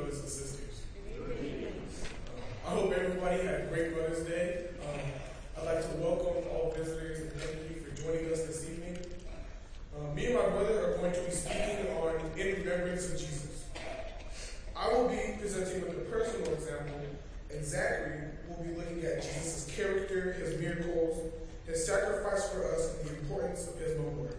brothers and sisters. I hope everybody had a great Mother's Day. I'd like to welcome all visitors and thank you for joining us this evening. Me and my brother are going to be speaking on In Remembrance of Jesus. I will be presenting with a personal example, and Zachary will be looking at Jesus' character, his miracles, his sacrifice for us, and the importance of his memorial.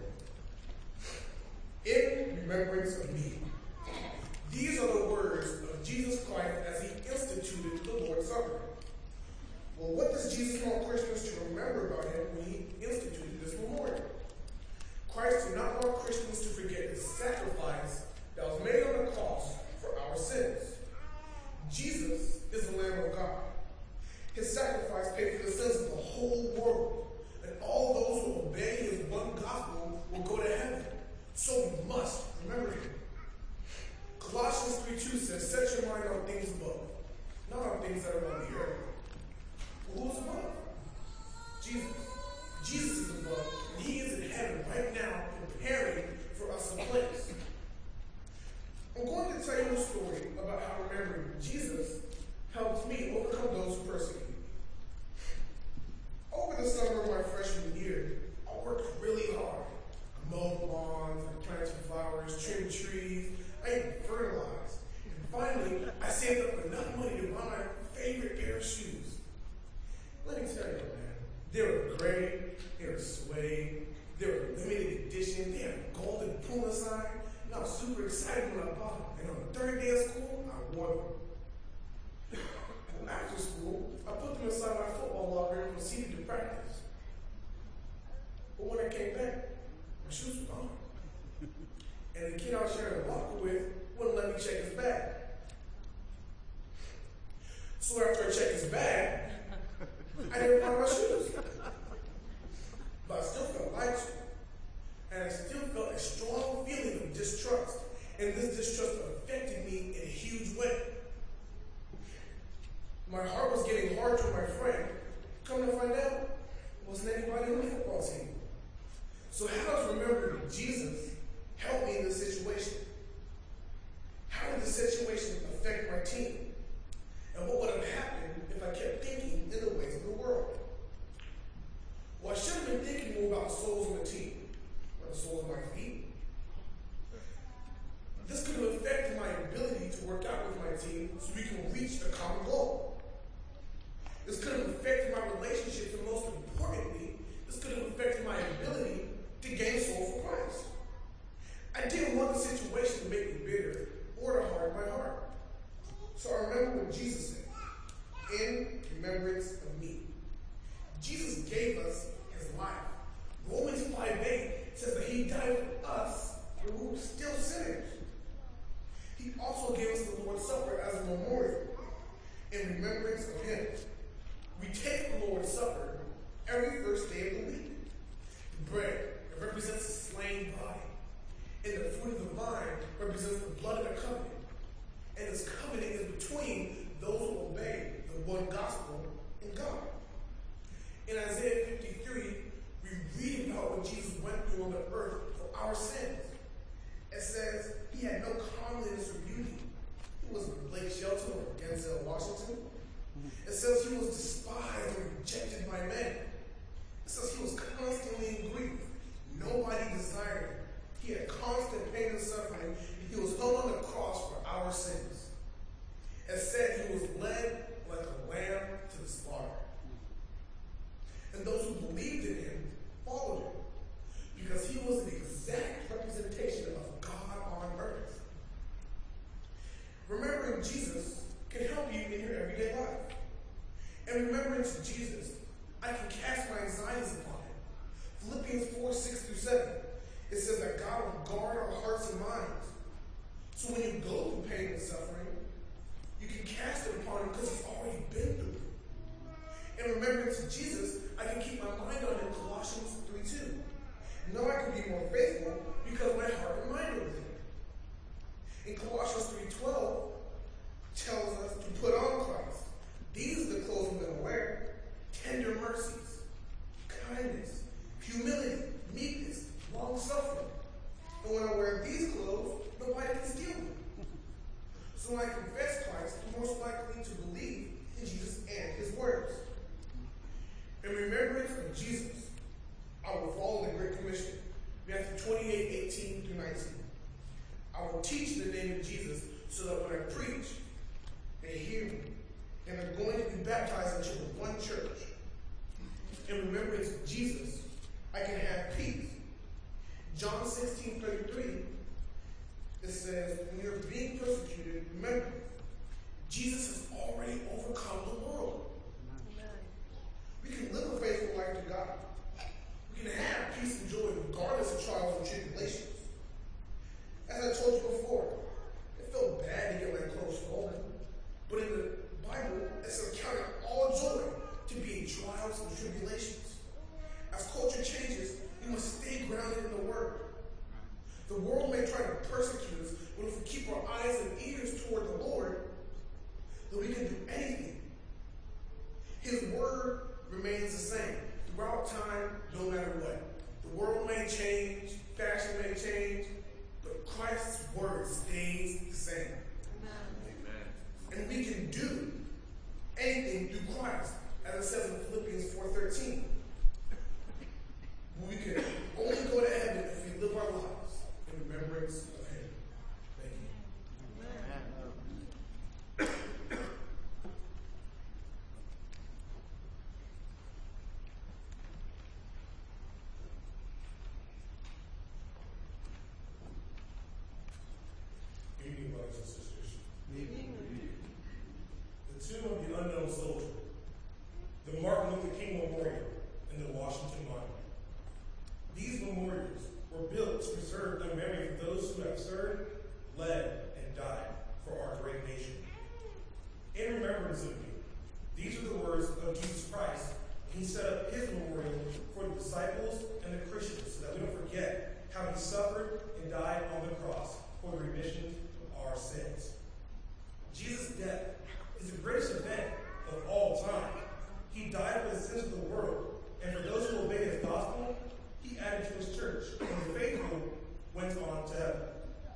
In remembrance of me. These are the words of Jesus Christ as he instituted the Lord's Supper. Well, what does Jesus want Christians to remember about him when he instituted this memorial? Christ did not want Christians to forget the sacrifice that was made on the cross for our sins. Jesus is the Lamb of God. His sacrifice paid for the sins of the whole world, and all those who obey his one gospel will go to heaven. So we must remember him. Colossians 3:2 says, set your mind on things above, not on things that are on the earth. Well, who's above? Jesus. Jesus is above, and he is in heaven right now preparing for us a place. I'm going to tell you a story about how remembering Jesus helped me overcome those who persecute me. Over the summer of my freshman year, I worked really hard. I mowed lawns, I planted flowers, trimmed trees, I even fertilized. And finally, I saved up enough money to buy my favorite pair of shoes. Let me tell you, man, they were gray, they were suede, they were limited edition, they had a golden Puma sign, and I was super excited when I bought them. And on the third day of school, I wore them. Well, after school, I put them inside my football locker and proceeded to practice. But when I came back, my shoes were gone. And the kid I was sharing a locker with wouldn't let me check his bag. So after I checked his bag, I didn't find my shoes. But I still felt lied to. And I still felt a strong feeling of distrust. And this distrust affected me in a huge way. My heart was getting hard toward my friend. Come to find out, wasn't anybody on the football team. So how does remembering Jesus help me in this situation? How did the situation affect my team? And what would have happened if I kept thinking in the ways of the world? Well, I should have been thinking more about the souls of the team, or the soles of my feet. This could have affected my ability to work out with my team so we can reach the common goal. This could have affected my relationships, and most importantly, this could have affected my ability to gain souls for Christ. I didn't want the situation to make me bitter or to harden my heart. So I remember what Jesus said, in remembrance of me. Jesus gave us his life. Romans 5:8 says that he died for us when we were still sinners. He also gave us the Lord's Supper as a memorial in remembrance of him. We take the Lord's Supper every first day of the week. The bread, it represents the slain body. And the fruit of the vine represents the blood of the covenant. And this covenant is between those who obey the one gospel and God. In Isaiah 53, we read about what Jesus went through on the earth for our sins. It says he had no comeliness or beauty. He wasn't Blake Shelton or Denzel Washington. It says he was despised and rejected by men. It says he was constantly in grief. Nobody desired him. He had constant pain and suffering, and he was hung on the cross for our sins. It said he was led like a lamb to the slaughter. And those who believed in him followed him, because he was the exact representation of God on earth. Remembering Jesus can help you in your everyday life. And remembering Jesus, I can cast my anxieties upon him. Philippians 4:6-7. It says that God will guard our hearts and minds. So when you go through pain and suffering, you can cast it upon him because he's already been through it. And remembering to Jesus, I can keep my mind on him, Colossians 3:2. Now I can be more faithful because my heart and mind are with him. In Colossians 3:12 tells us to put on Christ. These are the clothes we're going to wear: tender mercies, kindness, humility, meekness, long suffering. And when I wear these clothes, nobody can steal them. So when I confess Christ, I'm most likely to believe in Jesus and his words. In remembrance of Jesus, I will follow the Great Commission, Matthew 28:18-19. I will teach in the name of Jesus so that when I preach, they hear me and are going to be baptized into the one church. In remembrance of Jesus, I can have peace. John 16:33, it says, when you're being persecuted, remember, Jesus has already overcome the world. We can live a faithful life to God. We can have peace and joy regardless of trials and tribulations. As I told you before, it felt bad to get my clothes stolen, but in the Bible, it's accounted all joy to be in trials and tribulations. As culture changes, we must stay grounded in the Word. The world may try to persecute us, but if we keep our eyes and ears toward the Lord, then we can do anything. His Word remains the same throughout time, no matter what. The world may change, fashion may change, but Christ's Word stays the same. Amen. And we can do anything through Christ, as it says in Philippians 4:13. We can only go to heaven if we live our lives in remembrance of him. Thank you. Evening, brothers and sisters. The tomb of the unknown soldier, the Martin Luther King Memorial, and the Washington Monument. These memorials were built to preserve the memory of those who have served, led, and died for our great nation. In remembrance of me, these are the words of Jesus Christ. He set up his memorial for the disciples and the Christians so that we don't forget how he suffered and died on the cross for the remission of our sins. Jesus' death is the greatest event of all time. He died for the sins of the world, and for those who obey his gospel, he added to his church, and the faithful went on to heaven.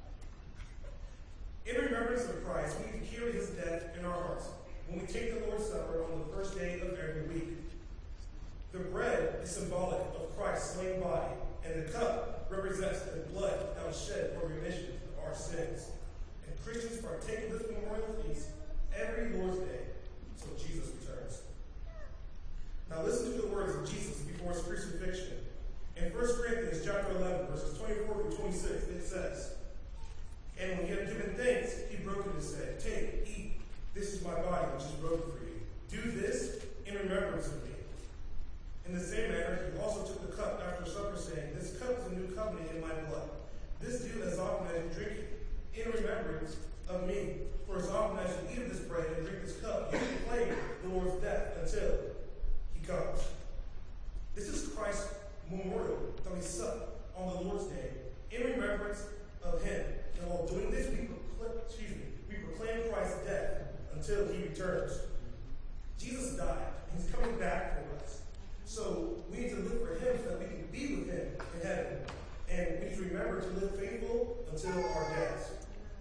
In remembrance of Christ, we need to carry his death in our hearts when we take the Lord's Supper on the first day of every week. The bread is symbolic of Christ's slain body, and the cup represents the blood that was shed for remission of our sins. And Christians partake of this memorial feast every Lord's Day until Jesus returns. Now listen to the words of Jesus before his crucifixion. In 1 Corinthians chapter 11, verses 24-26, it says, and when he had given thanks, he broke it and said, take, eat, this is my body which is broken for you. Do this in remembrance of me. In the same manner, he also took the cup after supper, saying, this cup is a new covenant in my blood. This do as often as you drink it, in remembrance of me. For as often as you eat of this bread and drink this cup, you proclaim the Lord's death until he comes. This is Christ's memorial that we sup on the Lord's Day in remembrance of him. And while doing this, we proclaim Christ's death until he returns. Jesus died, and he's coming back for us. So we need to look for him so that we can be with him in heaven. And we need to remember to live faithful until our deaths.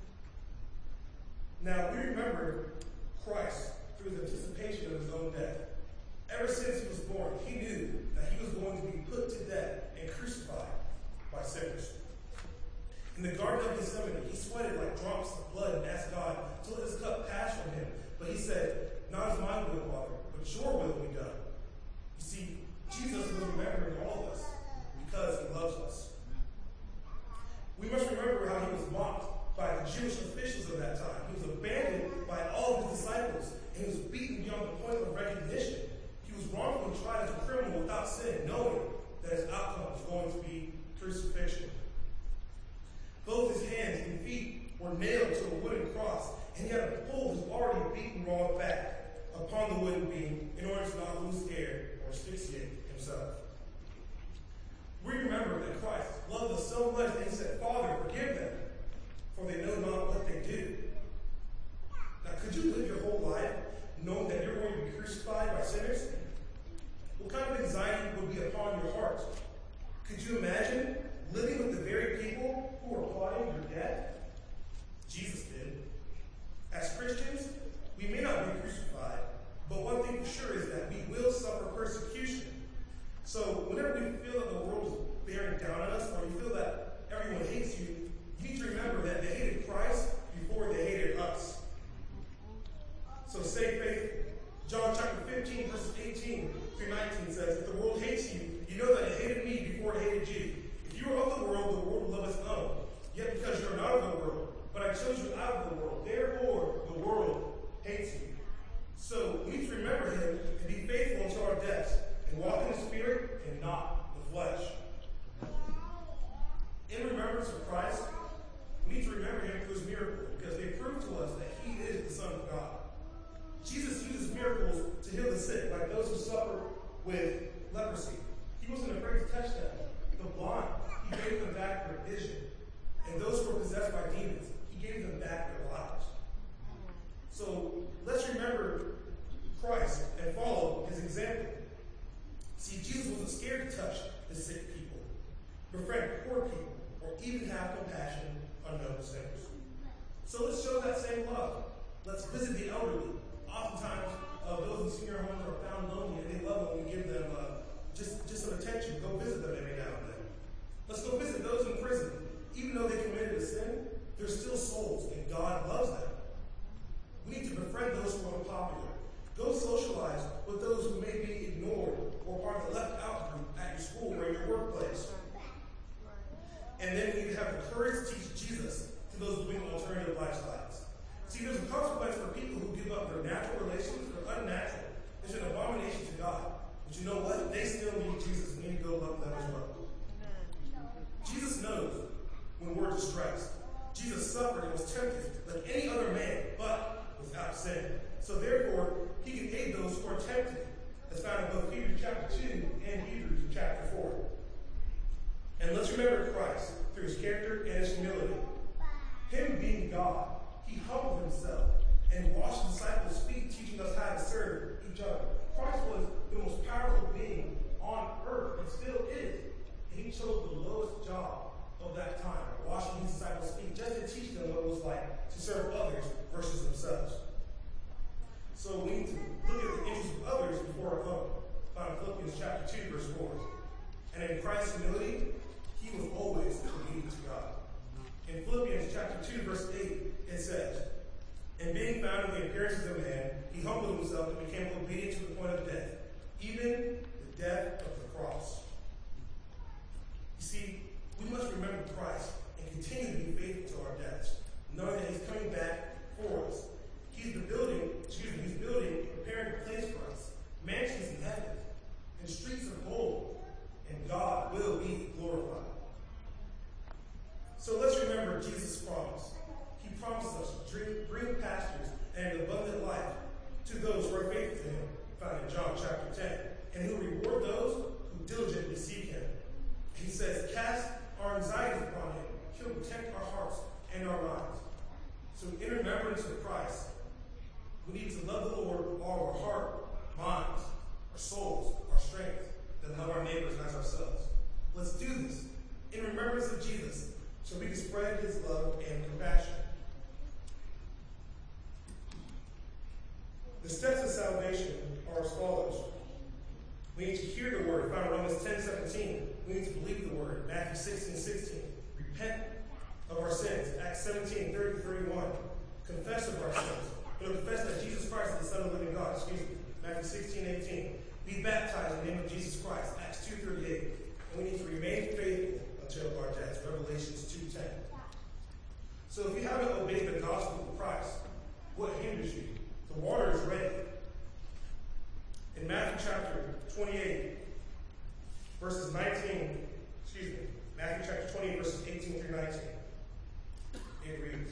Now, we remember Christ through the anticipation of his own death. Ever since he was born, he knew that he was going to be put to death and crucified by sinners. In the Garden of Gethsemane, he sweated like drops of blood and asked God to let this cup pass from him. But he said, not as my will, Father, but your will be done. You see, Jesus was remembering all of us because he loves us. We must remember how he was mocked by the Jewish officials of that time. He was abandoned by all of his disciples, and he was beaten beyond the point of recognition. He was wrongfully tried as a criminal without sin, knowing that his outcome was going to be crucifixion. Both his hands and feet were nailed to a wooden cross, and he had to pull his already beaten raw back upon the wooden beam in order to not lose air or asphyxiate himself. We remember that Christ loved us so much that he said, Father, forgive them, for they know not what they do. Now, could you live your whole life knowing that you're going to be crucified by sinners? What kind of anxiety would be upon your heart? Could you imagine living with the very people who are plotting your death? Jesus did. So let's show that same love. Let's visit the elderly. Oftentimes, those in senior homes are found lonely, and they love it when we give them just some attention. Go visit them every now and then. Let's go visit those in prison. Even though they committed a sin, they're still souls, and God loves them. We need to befriend those who are unpopular. Go socialize with those who may be ignored or part of the left out group at your school or in your workplace. And then we need to have the courage to teach Jesus to those living alternative lifestyles. See, there's a consequence for people who give up their natural relations for unnatural. It's an abomination to God. But you know what? They still need Jesus. We need to go love them as well. Jesus knows when we're distressed. Jesus suffered and was tempted like any other man, but without sin. So therefore, he can aid those who are tempted. That's found in both Hebrews chapter 2 and Hebrews chapter 4. And let's remember Christ through his character and his humility. Him being God, he humbled himself and washed the disciples' feet, teaching us how to serve each other. Christ was the most powerful being on earth and still is. And he chose the lowest job of that time, washing his disciples' feet, just to teach them what it was like to serve others versus themselves. So we need to look at the interests of others before our own. Found in Philippians chapter 2, verse 4. And in Christ's humility, he was always obedient to God. In Philippians chapter 2, verse 8, it says, "And being found in the appearance of a man, he humbled himself and became obedient to the point of death, even the death of the cross." You see, we must remember Christ and continue to be faithful to our deaths, knowing that he's coming back for us. He's building, preparing a place for us, mansions in heaven, and streets of gold, and God will be glorified. So let's remember Jesus' promise. He promised us green pastures and an abundant life to those who are faithful to him, found in John chapter 10, and who reward those who diligently seek him. He says, cast our anxieties upon him. He'll protect our hearts and our minds. So in remembrance of Christ, we need to love the Lord with all our heart, minds, our souls, our strength, and love our neighbors as ourselves. Let's do this in remembrance of Jesus so we can spread his love and compassion. The steps of salvation are as follows. We need to hear the word, found in Romans 10:17. We need to believe the word, Matthew 16:16. Repent of our sins, Acts 17:30-31. Confess of our sins. We'll confess that Jesus Christ is the Son of the living God, Matthew 16:18. Be baptized in the name of Jesus Christ, Acts 2:38. And we need to remain faithful until our death, Revelations 2:10. So if you haven't obeyed the gospel of Christ, what hinders you? The water is ready. In Matthew chapter 28, Matthew chapter 28, verses 18-19. It reads,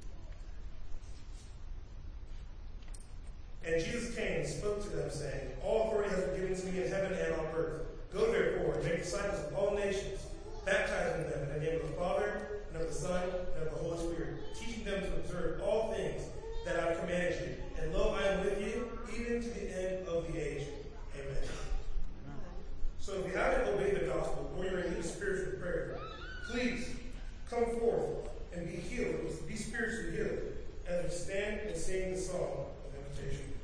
"And Jesus came and spoke to them, saying, All authority has been given to me in heaven and on earth. Go therefore and make disciples of all nations, baptizing them in the name of the Father, and of the Son, and of the Holy Spirit, teaching them to observe all things that I have commanded you. And lo, I am with you, even to the end of the age. Amen." So if you haven't obeyed the gospel, or you're in need of spiritual prayer, please come forth and be healed, be spiritually healed, as we stand and sing the song of invitation.